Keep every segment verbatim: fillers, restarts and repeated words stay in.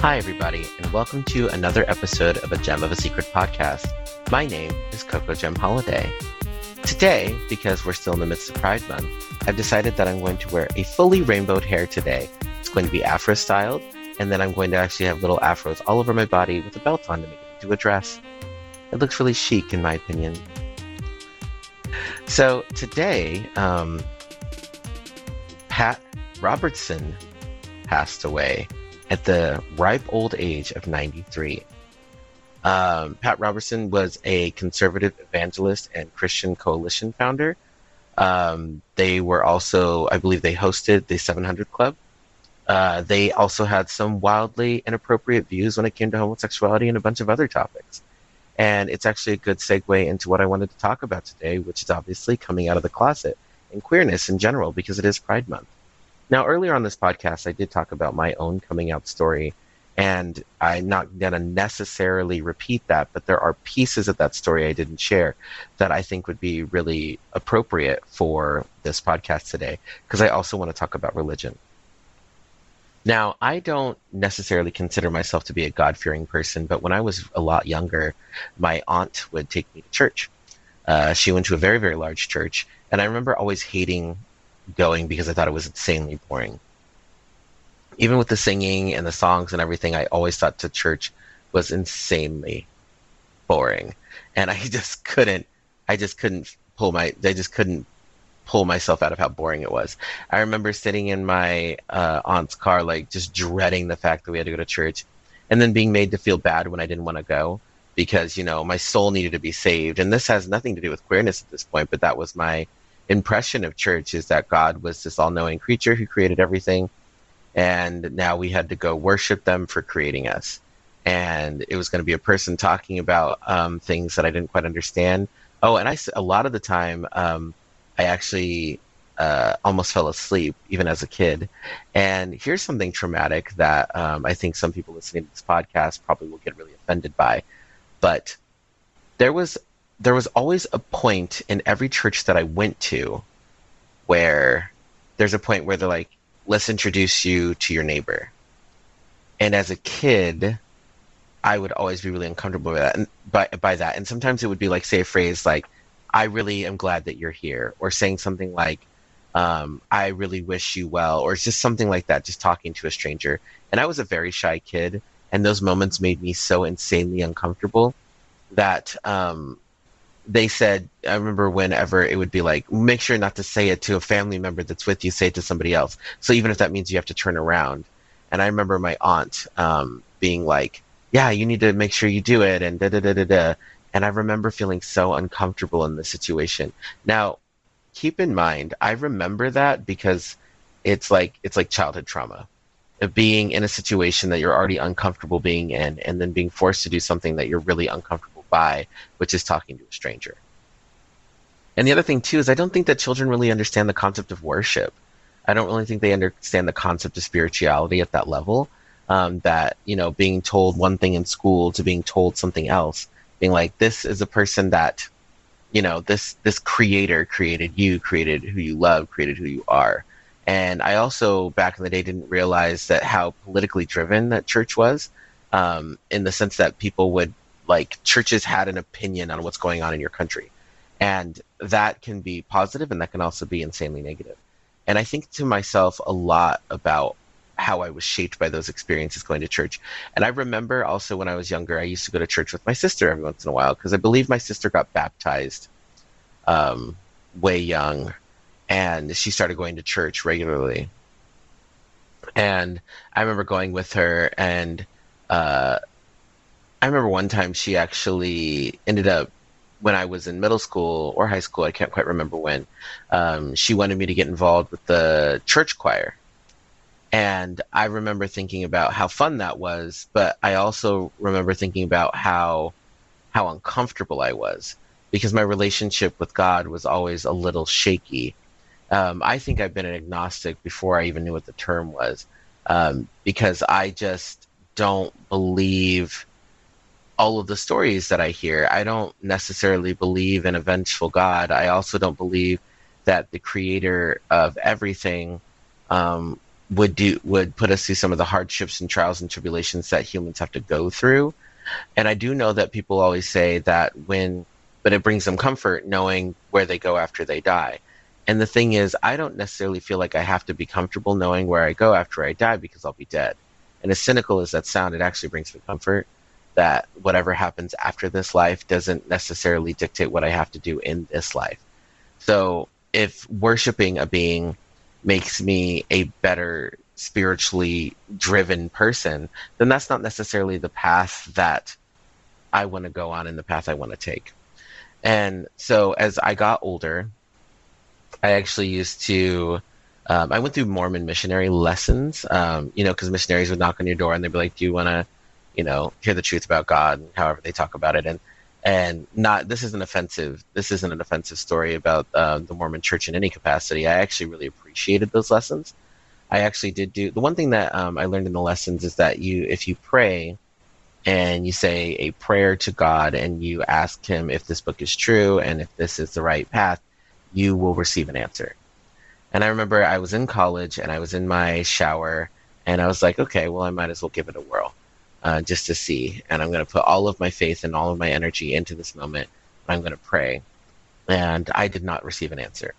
Hi, everybody, and welcome to another episode of A Gem of a Secret podcast. My name is Coco Gem Holiday. Today, because we're still in the midst of Pride Month, I've decided that I'm going to wear a fully rainbowed hair today. It's going to be afro styled, and then I'm going to actually have little afros all over my body with a belt on to make it into a dress. It looks really chic, in my opinion. So today, um, Pat Robertson passed away at the ripe old age of ninety-three. Um, Pat Robertson was a conservative evangelist and Christian Coalition founder. Um, they were also, I believe they hosted the seven hundred Club. Uh, they also had some wildly inappropriate views when it came to homosexuality and a bunch of other topics. And it's actually a good segue into what I wanted to talk about today, which is obviously coming out of the closet and queerness in general, because it is Pride Month. Now, earlier on this podcast, I did talk about my own coming out story, and I'm not going to necessarily repeat that, but there are pieces of that story I didn't share that I think would be really appropriate for this podcast today, because I also want to talk about religion. Now, I don't necessarily consider myself to be a God-fearing person, but when I was a lot younger, my aunt would take me to church. Uh, she went to a very, very large church, and I remember always hating going because I thought it was insanely boring. Even with the singing and the songs and everything, I always thought the church was insanely boring, and I just couldn't. I just couldn't pull my. I just couldn't pull myself out of how boring it was. I remember sitting in my uh, aunt's car, like just dreading the fact that we had to go to church, and then being made to feel bad when I didn't want to go because you know my soul needed to be saved. And this has nothing to do with queerness at this point, but that was my impression of church, is that God was this all-knowing creature who created everything, and now we had to go worship them for creating us. And it was going to be a person talking about um, things that I didn't quite understand. Oh, and I a lot of the time um, I actually uh, almost fell asleep even as a kid. And here's something traumatic that um, I think some people listening to this podcast probably will get really offended by, but there was there was always a point in every church that I went to where there's a point where they're like, let's introduce you to your neighbor. And as a kid, I would always be really uncomfortable with that, and by, by that. And sometimes it would be like, say a phrase like, I really am glad that you're here, or saying something like, um, I really wish you well, or it's just something like that, just talking to a stranger. And I was a very shy kid, and those moments made me so insanely uncomfortable that um, they said, I remember whenever it would be like, make sure not to say it to a family member that's with you, say it to somebody else. So even if that means you have to turn around. And I remember my aunt um, being like, yeah, you need to make sure you do it, and da da da da da. And I remember feeling so uncomfortable in this situation. Now, keep in mind, I remember that because it's like it's like childhood trauma. Of being in a situation that you're already uncomfortable being in, and then being forced to do something that you're really uncomfortable by, which is talking to a stranger. And the other thing too is I don't think that children really understand the concept of worship. I don't really think they understand the concept of spirituality at that level. Um, that, you know, being told one thing in school to being told something else, being like, this is a person that, you know, this this creator created you, created who you love, created who you are. And I also, back in the day, didn't realize that how politically driven that church was, um, in the sense that people would, like, churches had an opinion on what's going on in your country. And that can be positive, and that can also be insanely negative. And I think to myself a lot about how I was shaped by those experiences going to church. And I remember also when I was younger, I used to go to church with my sister every once in a while, because I believe my sister got baptized um, way young, and she started going to church regularly. And I remember going with her, and uh, I remember one time she actually ended up, when I was in middle school or high school, I can't quite remember when, um, she wanted me to get involved with the church choir. And I remember thinking about how fun that was, but I also remember thinking about how how uncomfortable I was, because my relationship with God was always a little shaky. Um, I think I've been an agnostic before I even knew what the term was, um, because I just don't believe all of the stories that I hear. I don't necessarily believe in a vengeful God. I also don't believe that the creator of everything um, would do would put us through some of the hardships and trials and tribulations that humans have to go through. And I do know that people always say that when, but it brings them comfort knowing where they go after they die. And the thing is, I don't necessarily feel like I have to be comfortable knowing where I go after I die because I'll be dead. And as cynical as that sounds, it actually brings me comfort that whatever happens after this life doesn't necessarily dictate what I have to do in this life. So if worshiping a being makes me a better spiritually driven person, then that's not necessarily the path that I want to go on and the path I want to take. And so as I got older, I actually used to, um, I went through Mormon missionary lessons, um, you know, because missionaries would knock on your door and they'd be like, do you want to, you know, hear the truth about God, and however they talk about it. And, and not, this isn't offensive. This isn't an offensive story about uh, the Mormon church in any capacity. I actually really appreciated those lessons. I actually did do, the one thing that um, I learned in the lessons is that you, if you pray and you say a prayer to God and you ask him if this book is true and if this is the right path, you will receive an answer. And I remember I was in college and I was in my shower and I was like, okay, well, I might as well give it a whirl uh, just to see. And I'm going to put all of my faith and all of my energy into this moment. I'm going to pray. And I did not receive an answer.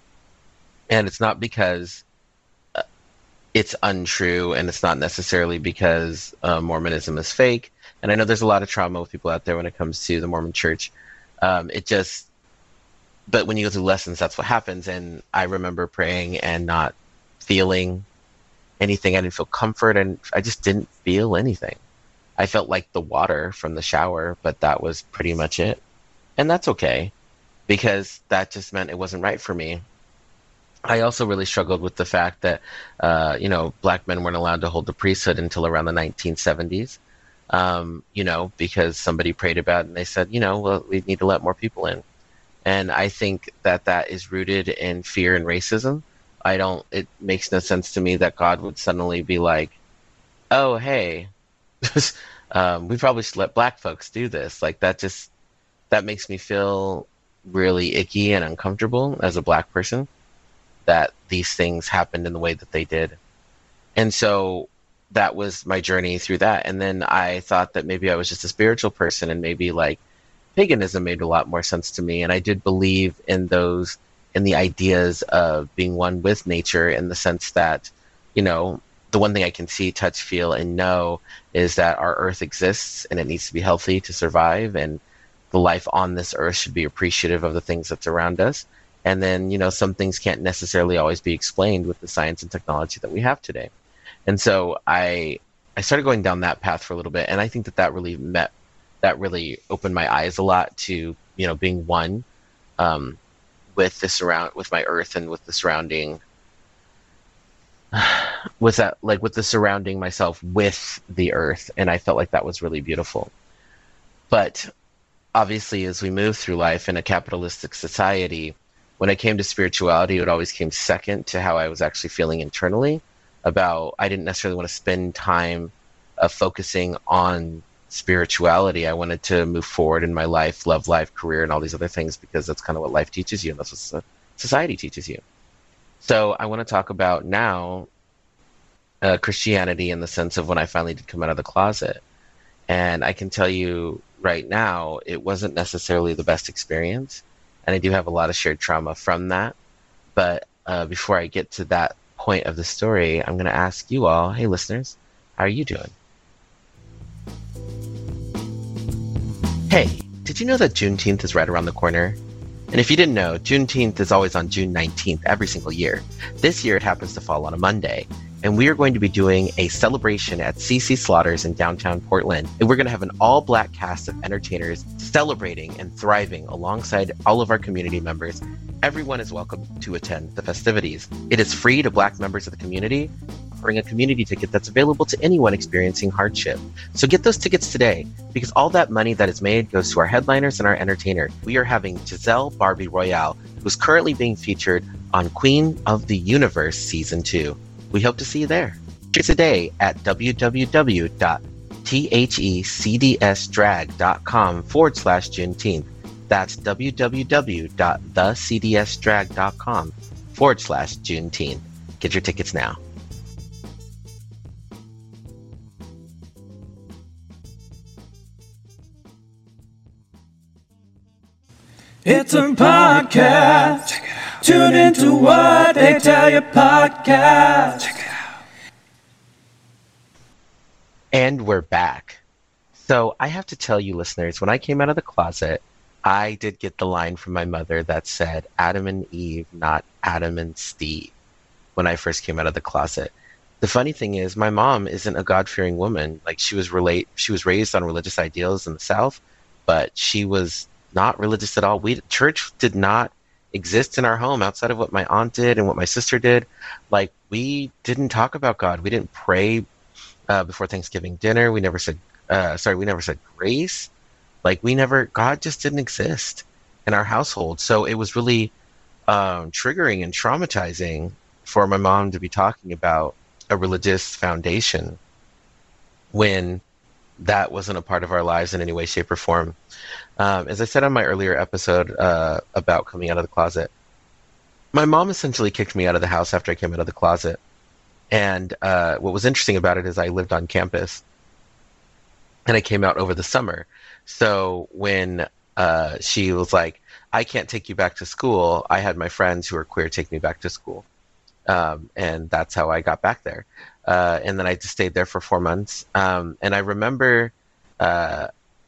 And it's not because uh, it's untrue, and it's not necessarily because uh, Mormonism is fake. And I know there's a lot of trauma with people out there when it comes to the Mormon church. Um, it just, but when you go through lessons, that's what happens. And I remember praying and not feeling anything. I didn't feel comfort, and I just didn't feel anything. I felt like the water from the shower, but that was pretty much it. And that's okay, because that just meant it wasn't right for me. I also really struggled with the fact that, uh, you know, black men weren't allowed to hold the priesthood until around the nineteen seventies, um, you know, because somebody prayed about it and they said, you know, well, we need to let more people in. And I think that that is rooted in fear and racism. I don't, it makes no sense to me that God would suddenly be like, oh, hey, um, we probably should let black folks do this. Like that just, that makes me feel really icky and uncomfortable as a black person, that these things happened in the way that they did. And so that was my journey through that. And then I thought that maybe I was just a spiritual person, and maybe like paganism made a lot more sense to me. And I did believe in those, in the ideas of being one with nature, in the sense that, you know, the one thing I can see, touch, feel, and know is that our earth exists and it needs to be healthy to survive. And the life on this earth should be appreciative of the things that's around us. And then, you know, some things can't necessarily always be explained with the science and technology that we have today. And so I I started going down that path for a little bit. And I think that that really met, that really opened my eyes a lot to, you know, being one um, with the surround, with my earth, and with the surrounding, with that, like with the surrounding myself with the earth. And I felt like that was really beautiful. But obviously, as we move through life in a capitalistic society, when it came to spirituality, it always came second to how I was actually feeling internally about, I didn't necessarily want to spend time uh, focusing on spirituality. I wanted to move forward in my life, love life, career, and all these other things, because that's kind of what life teaches you, and that's what society teaches you. So I want to talk about now uh, Christianity in the sense of when I finally did come out of the closet. And I can tell you right now, it wasn't necessarily the best experience. And I do have a lot of shared trauma from that. But uh, before I get to that point of the story, I'm going to ask you all, hey, listeners, how are you doing? Hey, did you know that Juneteenth is right around the corner? And if you didn't know, Juneteenth is always on June nineteenth every single year. This year it happens to fall on a Monday. And we are going to be doing a celebration at C C Slaughters in downtown Portland. And we're going to have an all-black cast of entertainers celebrating and thriving alongside all of our community members. Everyone is welcome to attend the festivities. It is free to black members of the community, offering a community ticket that's available to anyone experiencing hardship. So get those tickets today, because all that money that is made goes to our headliners and our entertainers. We are having Giselle Barbie Royale, who's currently being featured on Queen of the Universe Season two. We hope to see you there. Tickets today at www.thecdsdrag.com forward slash Juneteenth. That's www.thecdsdrag.com forward slash Juneteenth. Get your tickets now. It's a podcast. Check it out. Tune into what they tell you podcast. Check it out. And we're back. So I have to tell you, listeners, when I came out of the closet, I did get the line from my mother that said Adam and Eve, not Adam and Steve, when I first came out of the closet. The funny thing is, my mom isn't a God-fearing woman. Like she was relate, she was raised on religious ideals in the South, but she was not religious at all. We church did not exist in our home outside of what my aunt did and what my sister did. Like we didn't talk about God. We didn't pray uh, before Thanksgiving dinner. We never said, uh, sorry, we never said grace. Like we never, God just didn't exist in our household. So it was really um, triggering and traumatizing for my mom to be talking about a religious foundation when that wasn't a part of our lives in any way, shape, or form. Um, as I said on my earlier episode uh, about coming out of the closet, my mom essentially kicked me out of the house after I came out of the closet. And uh, what was interesting about it is I lived on campus and I came out over the summer. So when uh, she was like, I can't take you back to school, I had my friends who were queer take me back to school. Um, and that's how I got back there. Uh, and then I just stayed there for four months. Um, and I remember, uh,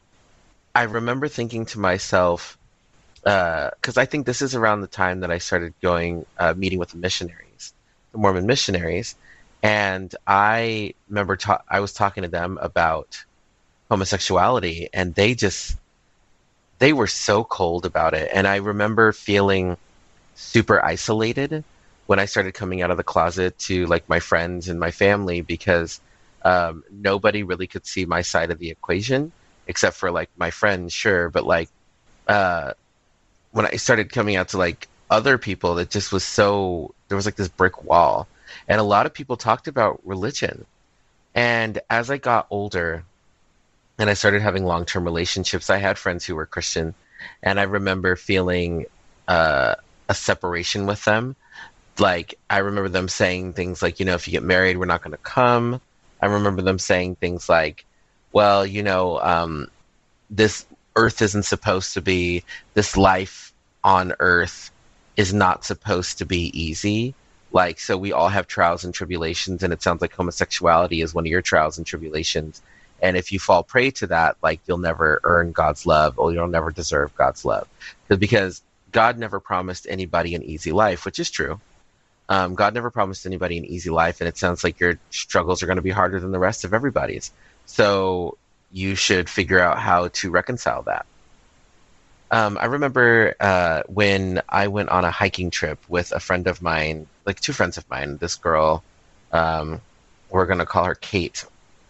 I remember thinking to myself, because uh, I think this is around the time that I started going, uh, meeting with the missionaries, the Mormon missionaries. And I remember ta- I was talking to them about homosexuality, and they just, they were so cold about it. And I remember feeling super isolated when I started coming out of the closet to like my friends and my family, because um, nobody really could see my side of the equation except for like my friends, sure. But like uh, when I started coming out to like other people, it just was so, there was like this brick wall. And a lot of people talked about religion. And as I got older and I started having long-term relationships, I had friends who were Christian. And I remember feeling uh, a separation with them. Like, I remember them saying things like, you know, if you get married, we're not going to come. I remember them saying things like, well, you know, um, this earth isn't supposed to be, this life on earth is not supposed to be easy. Like, so we all have trials and tribulations, and it sounds like homosexuality is one of your trials and tribulations. And if you fall prey to that, like, you'll never earn God's love, or you'll never deserve God's love. Because God never promised anybody an easy life, which is true. Um, God never promised anybody an easy life, and it sounds like your struggles are going to be harder than the rest of everybody's. So you should figure out how to reconcile that. Um, I remember uh, when I went on a hiking trip with a friend of mine, like two friends of mine, this girl, um, we're going to call her Kate,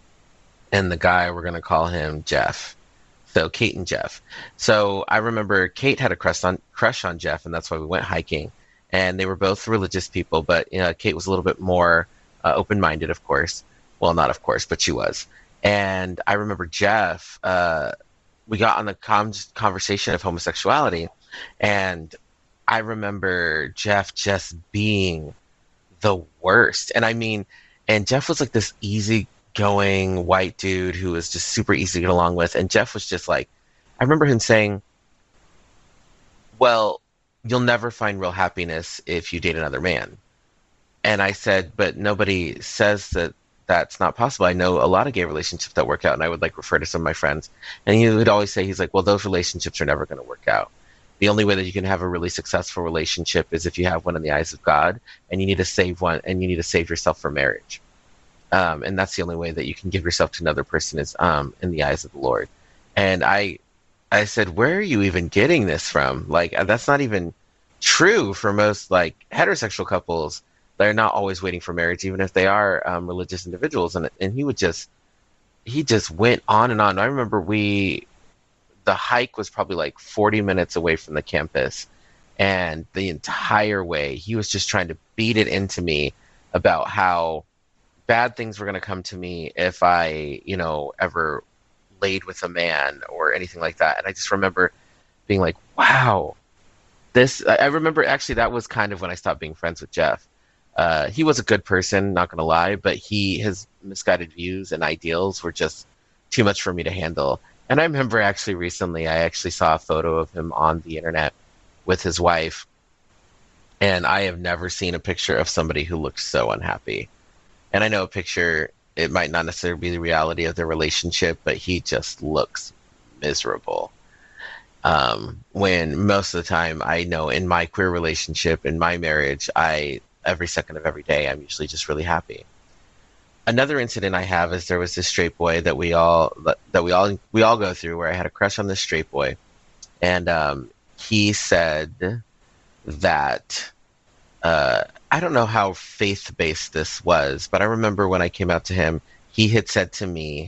and the guy, we're going to call him Jeff. So Kate and Jeff. So I remember Kate had a crush on, crush on Jeff, and that's why we went hiking. And they were both religious people, but you know, Kate was a little bit more uh, open-minded, of course. Well, not of course, but she was. And I remember Jeff, uh, we got on the com- conversation of homosexuality, and I remember Jeff just being the worst. And I mean, and Jeff was like this easygoing white dude who was just super easy to get along with. And Jeff was just like, I remember him saying, well, you'll never find real happiness if you date another man. And I said, but nobody says that that's not possible. I know a lot of gay relationships that work out, and I would like refer to some of my friends. And he would always say, he's like, well, those relationships are never going to work out. The only way that you can have a really successful relationship is if you have one in the eyes of God, and you need to save one, and you need to save yourself for marriage. Um, and that's the only way that you can give yourself to another person is um, in the eyes of the Lord. And I, I said, where are you even getting this from? Like, that's not even true for most like heterosexual couples. They're not always waiting for marriage, even if they are um, religious individuals. And and he would just, he just went on and on. I remember we, the hike was probably like forty minutes away from the campus, and the entire way he was just trying to beat it into me about how bad things were going to come to me if I, you know, ever laid with a man or anything like that. And I just remember being like, wow, this, I remember actually that was kind of when I stopped being friends with Jeff. Uh, he was a good person, not going to lie, but he, his misguided views and ideals were just too much for me to handle. And I remember actually recently, I actually saw a photo of him on the internet with his wife, and I have never seen a picture of somebody who looked so unhappy. And I know a picture, it might not necessarily be the reality of their relationship, but he just looks miserable. Um, when most of the time, I know in my queer relationship, in my marriage, I, every second of every day, I'm usually just really happy. Another incident I have is there was this straight boy that we all that we all we all go through where I had a crush on this straight boy, and um, he said that uh, I don't know how faith based this was, but I remember when I came out to him, he had said to me,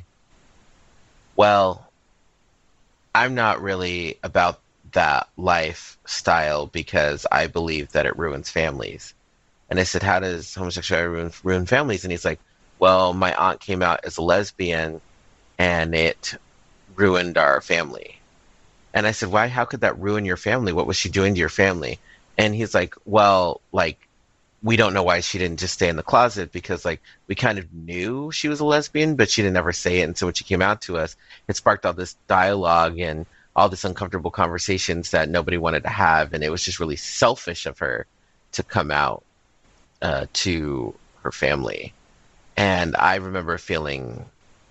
"Well, I'm not really about that lifestyle because I believe that it ruins families." And I said, "How does homosexuality ruin, ruin families?" And he's like, "Well, my aunt came out as a lesbian and it ruined our family." And I said, "Why? How could that ruin your family? What was she doing to your family?" And he's like, "Well, like, we don't know why she didn't just stay in the closet because, like, we kind of knew she was a lesbian, but she didn't ever say it. And so when she came out to us, it sparked all this dialogue and all this uncomfortable conversations that nobody wanted to have. And it was just really selfish of her to come out uh, to her family." And I remember feeling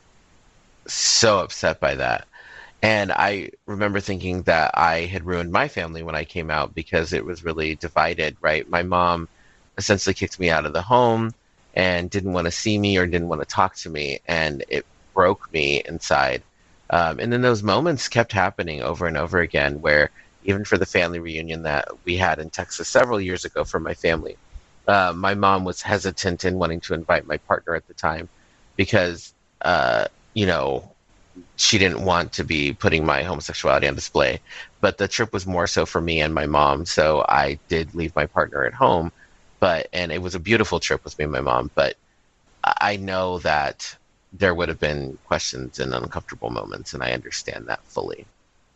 so upset by that. And I remember thinking that I had ruined my family when I came out because it was really divided, right? My mom essentially kicked me out of the home and didn't want to see me or didn't want to talk to me. And it broke me inside. Um, and then those moments kept happening over and over again, where even for the family reunion that we had in Texas several years ago for my family, uh, my mom was hesitant in wanting to invite my partner at the time because, uh, you know, she didn't want to be putting my homosexuality on display. But the trip was more so for me and my mom. So I did leave my partner at home, but, and it was a beautiful trip with me and my mom, but I know that there would have been questions and uncomfortable moments, and I understand that fully.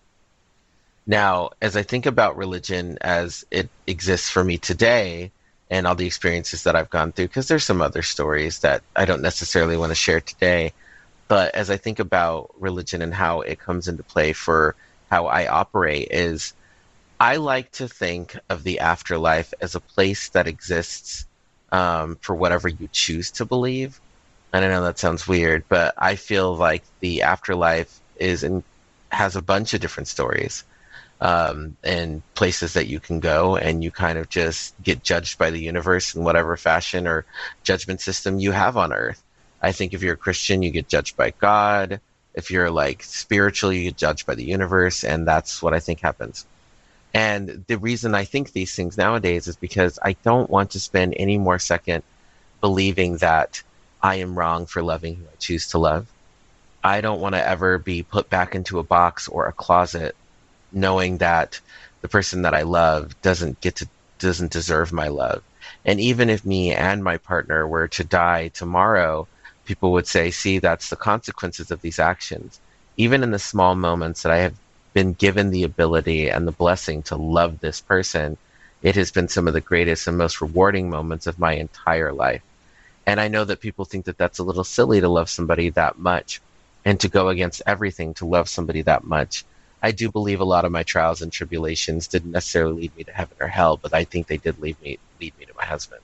Now, as I think about religion as it exists for me today and all the experiences that I've gone through, because there's some other stories that I don't necessarily want to share today, but as I think about religion and how it comes into play for how I operate is I like to think of the afterlife as a place that exists um, for whatever you choose to believe. And I know that sounds weird, but I feel like the afterlife is in, has a bunch of different stories um, and places that you can go, and you kind of just get judged by the universe in whatever fashion or judgment system you have on earth. I think if you're a Christian, you get judged by God. If you're like spiritual, you get judged by the universe, and that's what I think happens. And the reason I think these things nowadays is because I don't want to spend any more second believing that I am wrong for loving who I choose to love. I don't want to ever be put back into a box or a closet knowing that the person that I love doesn't get to doesn't deserve my love. And even if me and my partner were to die tomorrow, people would say, "See, that's the consequences of these actions." Even in the small moments that I have been given the ability and the blessing to love this person, it has been some of the greatest and most rewarding moments of my entire life. And I know that people think that that's a little silly to love somebody that much and to go against everything to love somebody that much. I do believe a lot of my trials and tribulations didn't necessarily lead me to heaven or hell, but I think they did lead me lead me to my husband.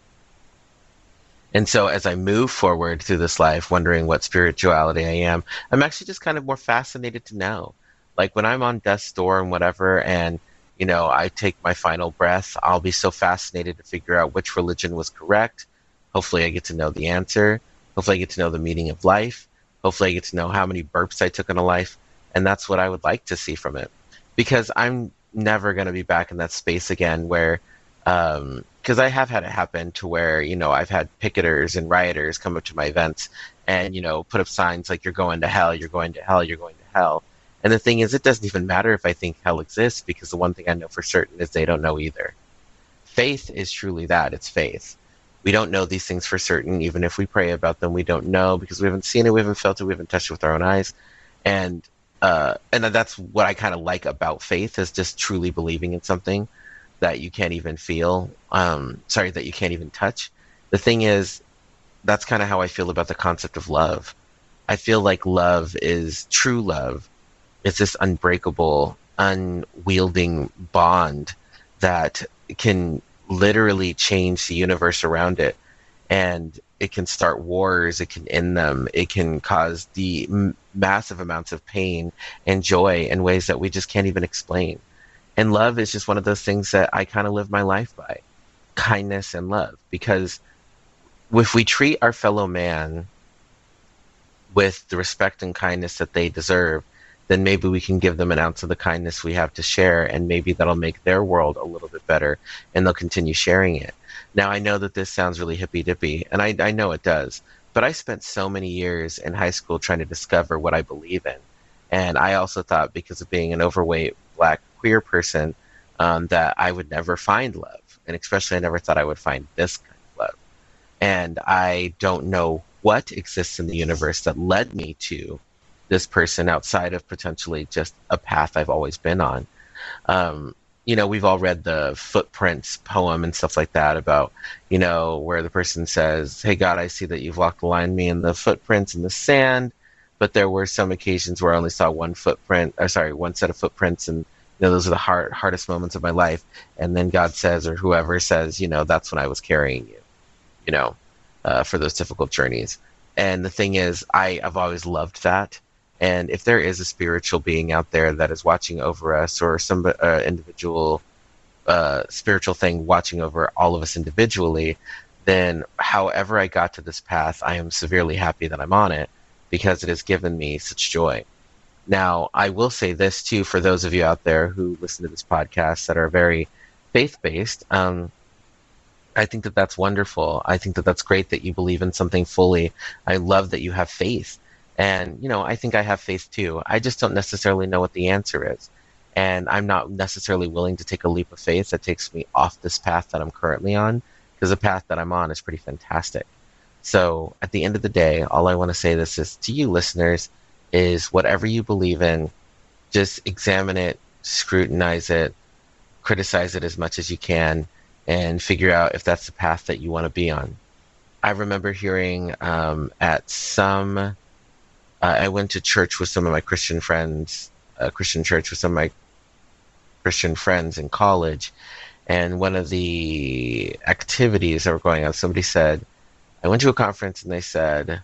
And so as I move forward through this life, wondering what spirituality I am, I'm actually just kind of more fascinated to know. Like when I'm on death's door and whatever, and, you know, I take my final breath, I'll be so fascinated to figure out which religion was correct. Hopefully I get to know the answer. Hopefully I get to know the meaning of life. Hopefully I get to know how many burps I took in a life. And that's what I would like to see from it. Because I'm never going to be back in that space again where, um, because I have had it happen to where, you know, I've had picketers and rioters come up to my events and, you know, put up signs like, "You're going to hell, you're going to hell, you're going to hell." And the thing is, it doesn't even matter if I think hell exists, because the one thing I know for certain is they don't know either. Faith is truly that. It's faith. We don't know these things for certain. Even if we pray about them, we don't know because we haven't seen it, we haven't felt it, we haven't touched it with our own eyes. And uh, and that's what I kind of like about faith, is just truly believing in something that you can't even feel. Um, sorry, that you can't even touch. The thing is, that's kind of how I feel about the concept of love. I feel like love is true love It's this unbreakable, unwielding bond that can literally change the universe around it. And it can start wars, it can end them, it can cause the m- massive amounts of pain and joy in ways that we just can't even explain. And love is just one of those things that I kind of live my life by. Kindness and love. Because if we treat our fellow man with the respect and kindness that they deserve, then maybe we can give them an ounce of the kindness we have to share, and maybe that'll make their world a little bit better, and they'll continue sharing it. Now, I know that this sounds really hippy-dippy, and I, I know it does, but I spent so many years in high school trying to discover what I believe in. And I also thought, because of being an overweight black queer person, um, that I would never find love. And especially I never thought I would find this kind of love. And I don't know what exists in the universe that led me to this person outside of potentially just a path I've always been on. Um, you know, we've all read the Footprints poem and stuff like that about, you know, where the person says, hey, God, I see that you've walked aligned me in the footprints in the sand, but there were some occasions where I only saw one footprint, or sorry, one set of footprints, and, you know, those are the hard, hardest moments of my life. And then God says, or whoever says, you know, that's when I was carrying you, you know, uh, for those difficult journeys. And the thing is, I, I've always loved that. And if there is a spiritual being out there that is watching over us, or some uh, individual uh, spiritual thing watching over all of us individually, then however I got to this path, I am severely happy that I'm on it, because it has given me such joy. Now, I will say this too, for those of you out there who listen to this podcast that are very faith-based, um, I think that that's wonderful. I think that that's great that you believe in something fully. I love that you have faith. And, you know, I think I have faith too. I just don't necessarily know what the answer is. And I'm not necessarily willing to take a leap of faith that takes me off this path that I'm currently on, because the path that I'm on is pretty fantastic. So at the end of the day, all I want to say this is to you listeners is whatever you believe in, just examine it, scrutinize it, criticize it as much as you can, and figure out if that's the path that you want to be on. I remember hearing um, at some, uh, I went to church with some of my Christian friends, uh, Christian church with some of my Christian friends in college, and one of the activities that were going on, somebody said, I went to a conference and they said,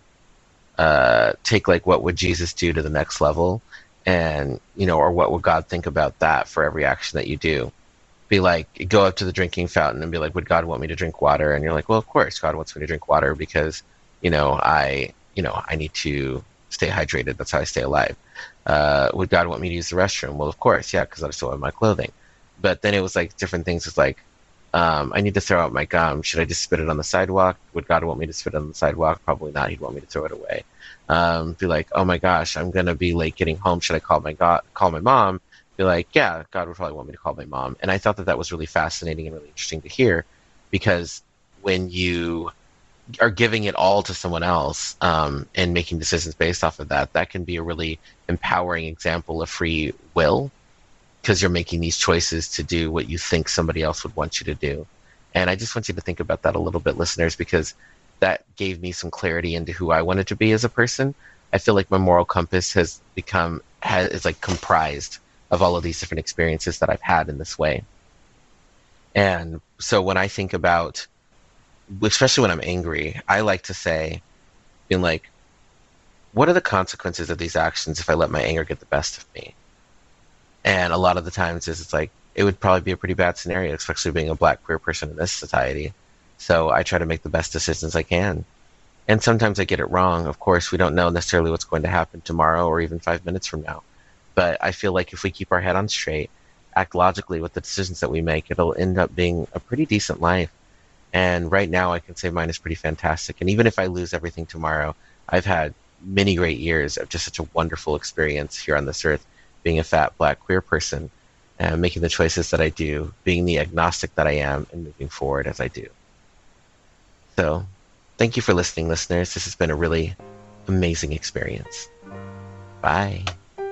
uh, take like, what would Jesus do to the next level? And, you know, or what would God think about that for every action that you do? Be like, go up to the drinking fountain and be like, would God want me to drink water? And you're like, well, of course, God wants me to drink water because, you know, I, you know, I need to stay hydrated. That's how I stay alive. Uh, would God want me to use the restroom? Well, of course, yeah, because I still have my clothing. But then it was like different things. It's like, um, I need to throw out my gum. Should I just spit it on the sidewalk? Would God want me to spit it on the sidewalk? Probably not. He'd want me to throw it away. Um, be like, oh my gosh, I'm gonna be late getting home. Should I call my God, call my mom? Be like, yeah, God would probably want me to call my mom. And I thought that that was really fascinating and really interesting to hear, because when you are giving it all to someone else um, and making decisions based off of that, that can be a really empowering example of free will, because you're making these choices to do what you think somebody else would want you to do. And I just want you to think about that a little bit, listeners, because that gave me some clarity into who I wanted to be as a person. I feel like my moral compass has become, has, is like comprised of all of these different experiences that I've had in this way. And so when I think about, especially when I'm angry, I like to say, being like, what are the consequences of these actions if I let my anger get the best of me? And a lot of the times is it's like, it would probably be a pretty bad scenario, especially being a black queer person in this society. So I try to make the best decisions I can. And sometimes I get it wrong. Of course, we don't know necessarily what's going to happen tomorrow or even five minutes from now. But I feel like if we keep our head on straight, act logically with the decisions that we make, it'll end up being a pretty decent life. And right now I can say mine is pretty fantastic. And even if I lose everything tomorrow, I've had many great years of just such a wonderful experience here on this earth, being a fat black queer person, and making the choices that I do, being the agnostic that I am, and moving forward as I do. So thank you for listening, listeners. This has been a really amazing experience. Bye.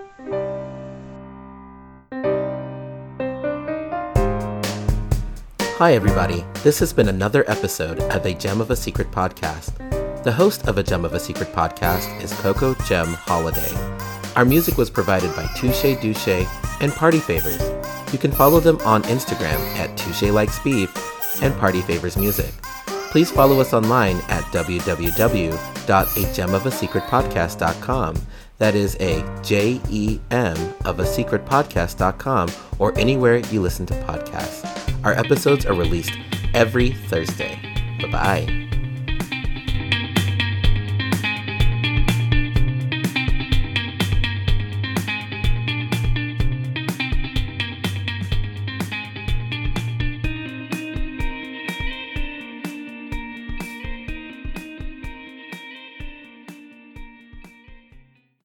Hi, everybody. This has been another episode of A Gem of a Secret podcast. The host of A Gem of a Secret podcast is Coco Gem Holiday. Our music was provided by Touche Douche and Party Favors. You can follow them on Instagram at Touche Likes Beef and Party Favors Music. Please follow us online at w w w dot a gem of a secret podcast dot com. That is a J E M of a secret podcast dot com, or anywhere you listen to podcasts. Our episodes are released every Thursday. Bye-bye.